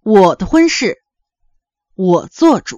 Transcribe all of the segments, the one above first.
我的婚事我做主。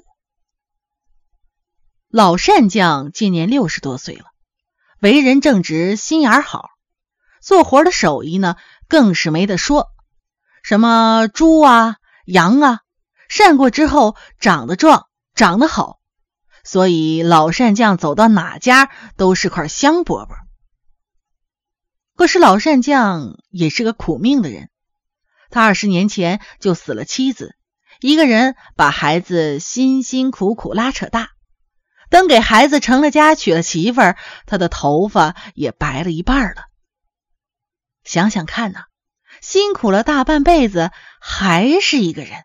老单将今年60多岁了，为人正直，心眼好，做活的手艺呢更是没得说，什么猪啊羊啊，善过之后长得壮长得好，所以老单将走到哪家都是块香饽饽。可是老单将也是个苦命的人，他20年前就死了妻子，一个人把孩子辛辛苦苦拉扯大，等给孩子成了家娶了媳妇儿，他的头发也白了一半了。想想看呐，辛苦了大半辈子还是一个人。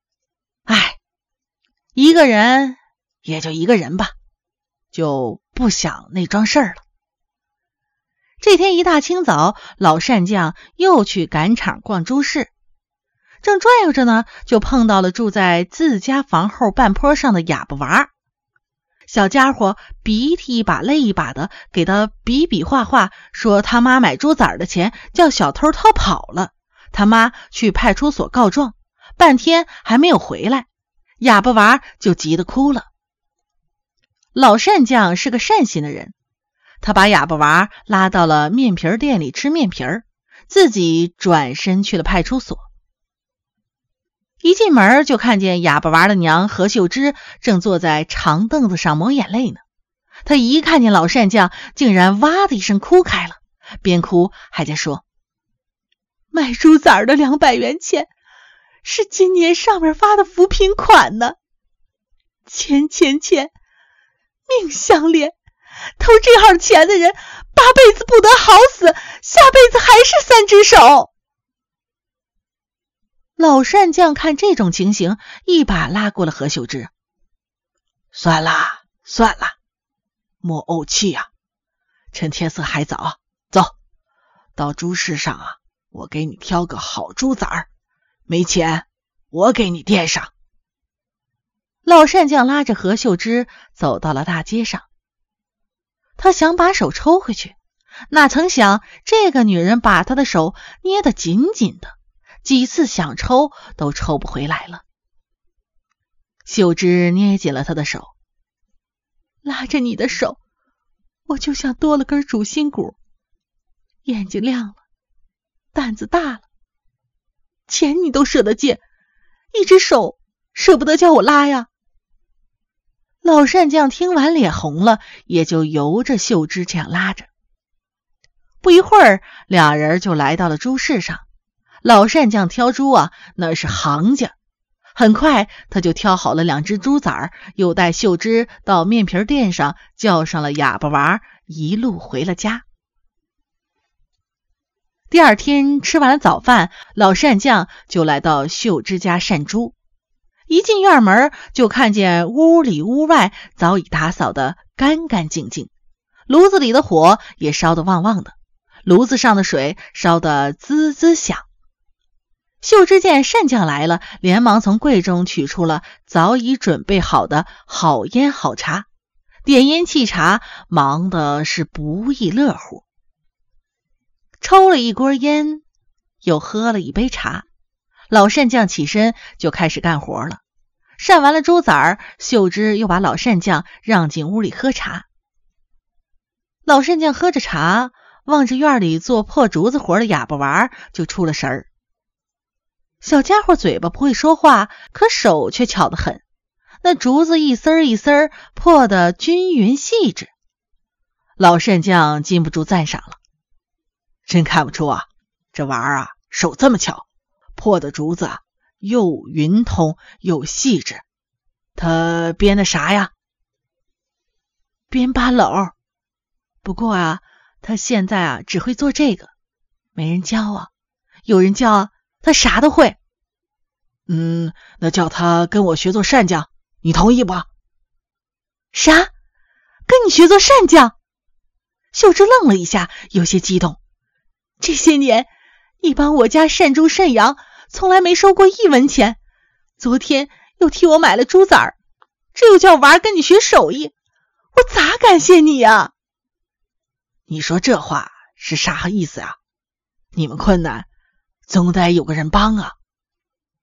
一个人也就一个人吧，就不想那桩事儿了。这天一大清早，老单将又去赶场逛猪市，正转悠着呢，就碰到了住在自家房后半坡上的哑巴娃。小家伙鼻涕一把泪一把的给他比比划划，说他妈买猪崽的钱叫小偷偷跑了，他妈去派出所告状，半天还没有回来，哑巴娃就急得哭了。老单将是个善心的人，他把哑巴娃拉到了面皮店里吃面皮，自己转身去了派出所。一进门就看见哑巴娃的娘何秀芝正坐在长凳子上抹眼泪呢。他一看见老单将，竟然哇的一声哭开了，边哭还在说：卖猪崽的200元钱是今年上面发的扶贫款呢，钱命相连，偷这号钱的人8辈子不得好死，下辈子还是3只手。老单将看这种情形，一把拉过了何秀芝。算了，莫怄气啊，趁天色还早，走到猪市上啊，我给你挑个好猪崽儿，没钱我给你垫上。老单将拉着何秀芝走到了大街上，他想把手抽回去，哪曾想这个女人把他的手捏得紧紧的，几次想抽都抽不回来了。秀芝捏紧了他的手，拉着你的手，我就像多了根主心骨，眼睛亮了，胆子大了，钱你都舍得借，一只手舍不得叫我拉呀。老单将听完脸红了，也就由着秀芝这样拉着。不一会儿，俩人就来到了猪市上。老单将挑猪啊，那是行家，很快他就挑好了2只猪崽儿，又带秀芝到面皮店上叫上了哑巴娃，一路回了家。第二天吃完了早饭，老单将就来到秀芝家善猪。一进院门，就看见屋里屋外早已打扫得干干净净，炉子里的火也烧得旺旺的，炉子上的水烧得滋滋响。秀芝见单将来了，连忙从柜中取出了早已准备好的好烟好茶，点烟沏茶，忙的是不亦乐乎。抽了一锅烟，又喝了一杯茶，老单将起身就开始干活了。扇完了猪崽儿，秀芝又把老单将让进屋里喝茶。老单将喝着茶，望着院里做破竹子活的哑巴娃，就出了神儿。小家伙嘴巴不会说话，可手却巧得很，那竹子一丝一丝破得均匀细致。老单将禁不住赞赏了，真看不出啊，这娃儿啊手这么巧，破的竹子又匀通又细致。他编的啥呀？编八篓。不过啊，他现在啊只会做这个，没人教啊，有人教啊他啥都会。那叫他跟我学做单将，你同意不？啥？跟你学做单将？秀芝愣了一下，有些激动。这些年你帮我家善猪善羊，从来没收过1文钱，昨天又替我买了猪崽儿，这又叫娃跟你学手艺，我咋感谢你呀？你说这话是啥意思啊？你们困难总得有个人帮啊。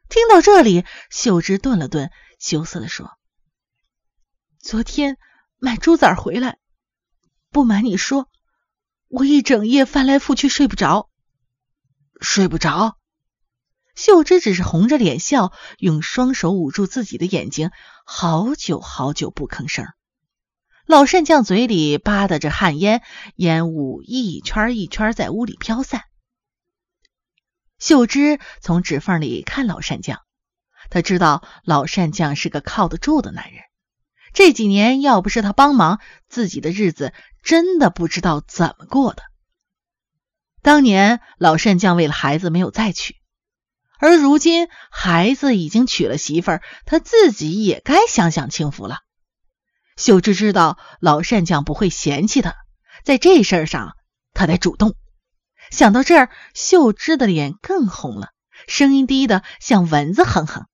听到这里，秀芝顿了顿，羞涩地说：“昨天买猪崽回来，不瞒你说，我一整夜翻来覆去睡不着。”睡不着？秀芝只是红着脸笑，用双手捂住自己的眼睛，好久好久不吭声。老单将嘴里吧嗒着旱烟，烟雾一圈一圈在屋里飘散。秀芝从指缝里看老单将，他知道老单将是个靠得住的男人，这几年要不是他帮忙，自己的日子真的不知道怎么过的。当年老单将为了孩子没有再娶，而如今孩子已经娶了媳妇儿，他自己也该享享清福了。秀芝知道老单将不会嫌弃他，在这事儿上他得主动。想到这儿，秀芝的脸更红了，声音低得像蚊子哼哼：“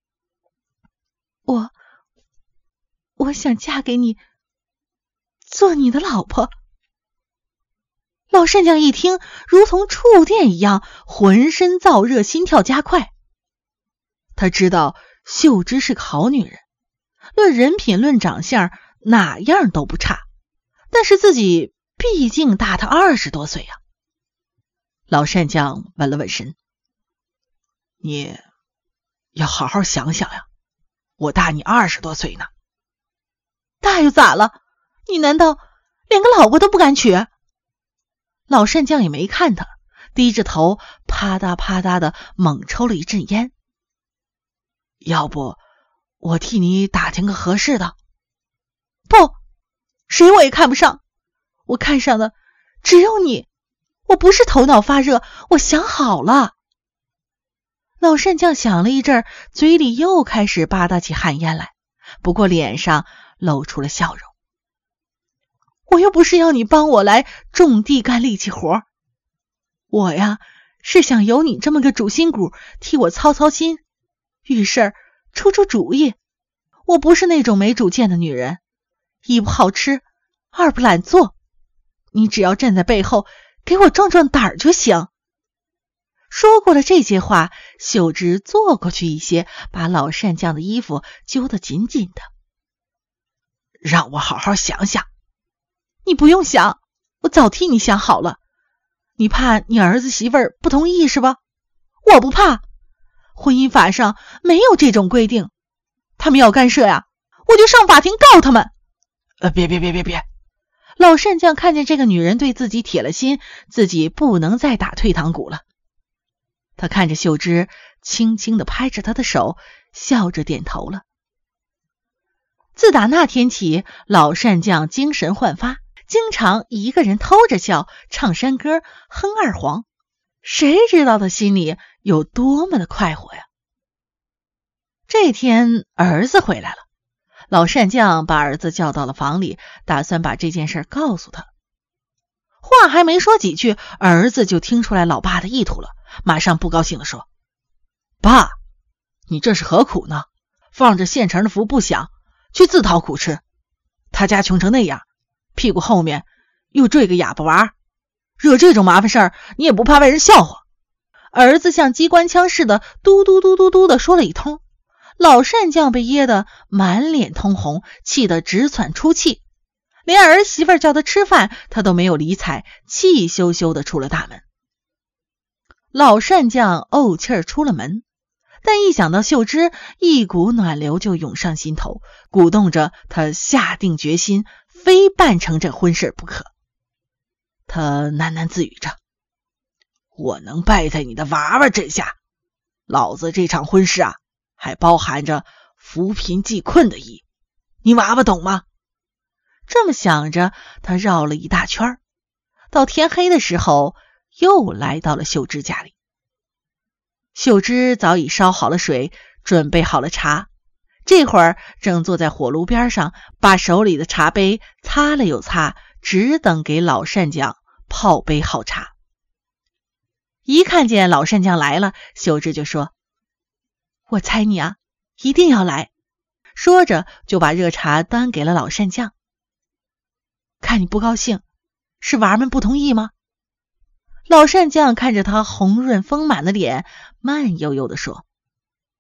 我想嫁给你，做你的老婆。”老单将一听，如同触电一样，浑身燥热，心跳加快。他知道秀芝是个好女人，论人品论长相哪样都不差，但是自己毕竟大他20多岁呀。老单将稳了稳神：“你要好好想想呀，我大你20多岁呢。”“大又咋了？你难道连个老婆都不敢娶？”老单将也没看他，低着头啪嗒啪嗒的猛抽了一阵烟。“要不我替你打听个合适的？”“不，谁我也看不上，我看上的只有你，我不是头脑发热，我想好了。”老单将想了一阵，嘴里又开始吧嗒起旱烟来，不过脸上露出了笑容。“我又不是要你帮我来种地干力气活，我呀是想有你这么个主心骨替我操操心，遇事儿出出主意。我不是那种没主见的女人，一不好吃，二不懒做，你只要站在背后给我壮壮胆儿就行。”说过了这些话，秀芝坐过去一些，把老单将的衣服揪得紧紧的。“让我好好想想。”“你不用想，我早替你想好了。你怕你儿子媳妇儿不同意是吧？我不怕，婚姻法上没有这种规定，他们要干涉呀，我就上法庭告他们。”“别！”老单将看见这个女人对自己铁了心，自己不能再打退堂鼓了。他看着秀芝，轻轻地拍着她的手，笑着点头了。自打那天起，老单将精神焕发，经常一个人偷着笑，唱山歌，哼二黄，谁知道他心里有多么的快活呀。这天儿子回来了，老单将把儿子叫到了房里，打算把这件事告诉他。话还没说几句，儿子就听出来老爸的意图了，马上不高兴地说：“爸，你这是何苦呢？放着现成的福不享，去自讨苦吃。他家穷成那样，屁股后面又坠个哑巴娃，惹这种麻烦事儿，你也不怕外人笑话？”儿子像机关枪似的嘟嘟嘟嘟嘟的说了一通，老单将被噎得满脸通红，气得直喘粗气，连儿媳妇叫他吃饭他都没有理睬，气羞羞的出了大门。老单将怄气儿出了门，但一想到秀芝，一股暖流就涌上心头，鼓动着他下定决心，非办成这婚事不可。他喃喃自语着：“我能败在你的娃娃枕下，老子这场婚事啊，还包含着扶贫济困的意，你娃娃懂吗？”这么想着，他绕了一大圈，到天黑的时候又来到了秀芝家里。秀芝早已烧好了水，准备好了茶，这会儿正坐在火炉边上，把手里的茶杯擦了又擦，只等给老单将泡杯好茶。一看见老单将来了，秀芝就说：“我猜你啊，一定要来。”说着就把热茶端给了老单将。“看你不高兴，是娃儿们不同意吗？”老单将看着他红润丰满的脸，慢悠悠地说：“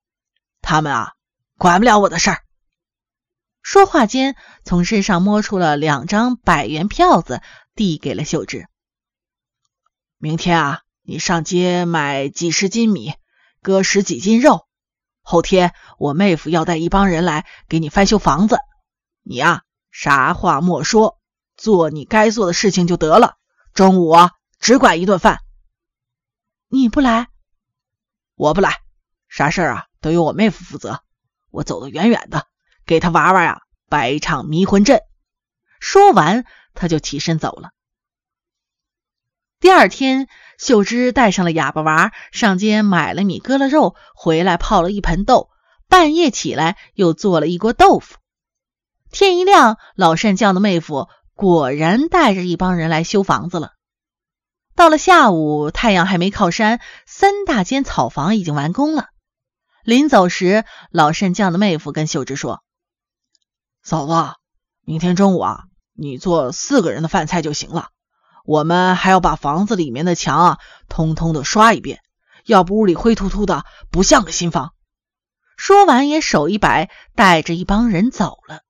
他们啊，管不了我的事儿。 说话间，从身上摸出了2张100元票子，递给了秀芝。 明天啊，你上街买几10斤米，割10几斤肉。后天我妹夫要带一帮人来给你翻修房子。你啊，啥话莫说，做你该做的事情就得了。中午啊，只管1顿饭。 你不来？ 我不来，啥事儿啊都由我妹夫负责。我走得远远的，给他娃娃呀摆一场迷魂阵。 说完，他就起身走了。第二天，秀芝带上了哑巴娃，上街买了米，割了肉，回来泡了一盆豆，半夜起来又做了一锅豆腐。天一亮，老善将的妹夫果然带着一帮人来修房子了。到了下午，太阳还没靠山，3大间草房已经完工了。临走时，老善将的妹夫跟秀芝说： 嫂子，明天中午啊，你做4个人的饭菜就行了。我们还要把房子里面的墙啊通通的刷一遍，要不屋里灰秃秃的，不像个新房。 说完也手一摆，带着一帮人走了。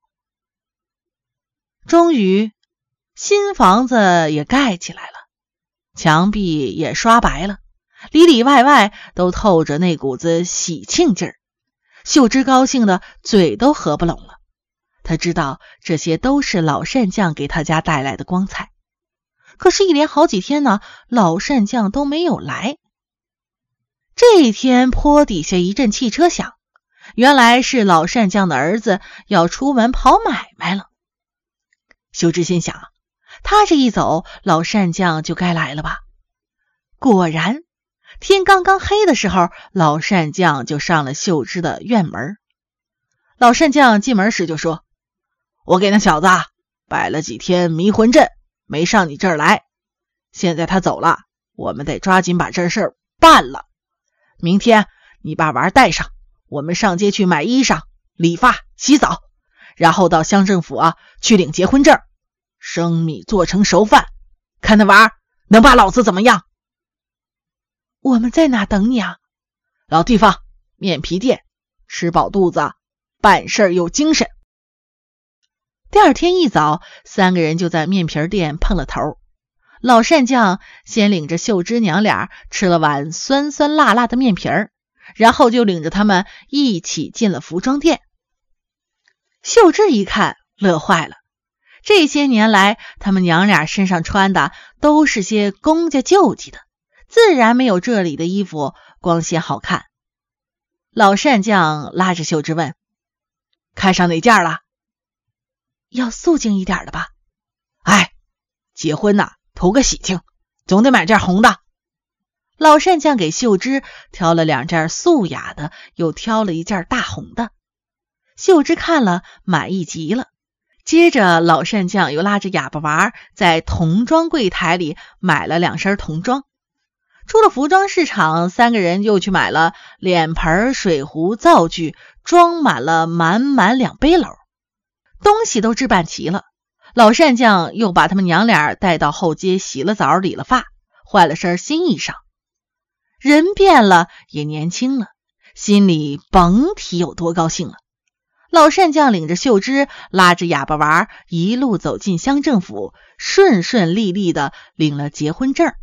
终于，新房子也盖起来了，墙壁也刷白了，里里外外都透着那股子喜庆劲儿。秀芝高兴的嘴都合不拢了，她知道这些都是老善将给他家带来的光彩。可是，一连好几天呢，老善将都没有来。这一天，坡底下一阵汽车响，原来是老善将的儿子要出门跑买卖了。秀芝心想，他这一走，老善将就该来了吧。果然，天刚刚黑的时候，老善将就上了秀芝的院门。老善将进门时就说： 我给那小子摆了几天迷魂阵，没上你这儿来。现在他走了，我们得抓紧把这事儿办了。明天你把娃带上，我们上街去买衣裳、理发、洗澡，然后到乡政府啊去领结婚证，生米做成熟饭，看那娃能把老子怎么样。 我们在哪等你啊？ 老地方，面皮店，吃饱肚子，办事有精神。 第二天一早，3个人就在面皮店碰了头。老善将先领着秀芝娘俩吃了碗酸酸辣辣的面皮儿，然后就领着他们一起进了服装店。秀芝一看，乐坏了。这些年来，他们娘俩身上穿的都是些公家救济的，自然没有这里的衣服光鲜好看。老善将拉着秀芝问： 看上哪件了？ 要素净一点的吧。 哎，结婚呐，图个喜庆，总得买件红的。 老善将给秀芝挑了2件素雅的，又挑了一件大红的。秀芝看了满意极了。接着老善将又拉着哑巴娃在童装柜台里买了2身童装。出了服装市场，3个人又去买了脸盆、水壶、灶具，装满了满满2背篓。东西都置办齐了，老善将又把他们娘俩带到后街洗了澡、理了发，换了身新衣裳。人变了，也年轻了，心里甭提有多高兴了。老善将领着秀芝，拉着哑巴娃一路走进乡政府，顺顺利利的领了结婚证。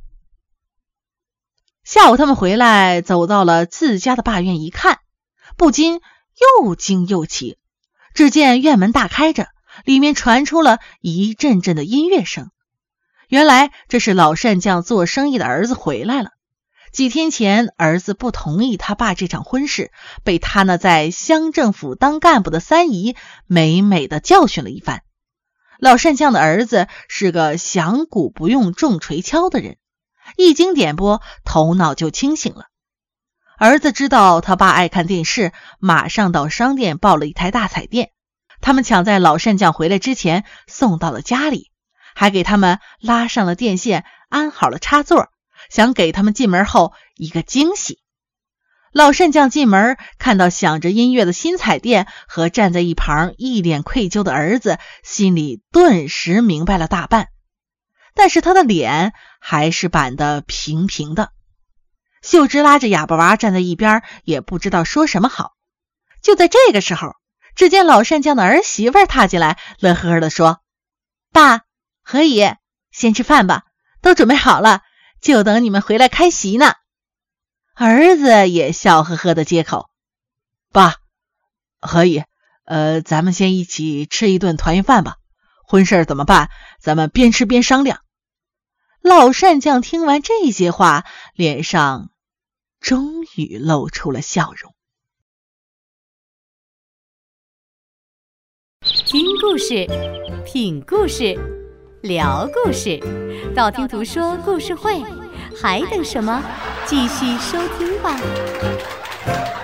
下午他们回来，走到了自家的罢院，一看，不禁又惊又奇。只见院门大开着，里面传出了一阵阵的音乐声。原来这是老善将做生意的儿子回来了。几天前，儿子不同意他爸这场婚事，被他那在乡政府当干部的3姨美美的教训了一番。老善将的儿子是个响鼓不用重锤敲的人，一经点拨，头脑就清醒了。儿子知道他爸爱看电视，马上到商店报了一台大彩电。他们抢在老善将回来之前送到了家里，还给他们拉上了电线，安好了插座，想给他们进门后一个惊喜。老善将进门，看到响着音乐的新彩电和站在一旁一脸愧疚的儿子，心里顿时明白了大半。但是他的脸还是板得平平的。秀芝拉着哑巴娃站在一边，也不知道说什么好。 就在这个时候，只见老善将的儿媳妇踏进来，乐呵呵地说：“爸，何姨，先吃饭吧，都准备好了，就等你们回来开席呢。”儿子也笑呵呵地接口：“ 爸，何姨，咱们先一起吃一顿团圆饭吧。婚事怎么办？咱们边吃边商量。” 老善将听完这些话，脸上终于露出了笑容。 听故事，品故事，聊故事，道听途说故事会，还等什么？继续收听吧。